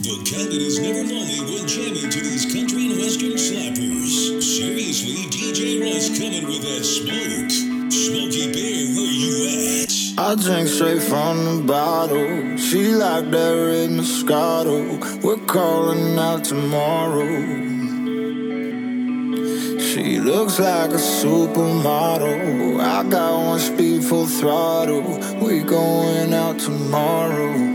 The cabin is never lonely when jamming to these country and western slappers. Seriously, DJ Russ coming with that smoke. Smokey Bear, where you at? I drink straight from the bottle. She like that red Moscato. We're calling out tomorrow. She looks like a supermodel. I got one speed full throttle. We going out tomorrow.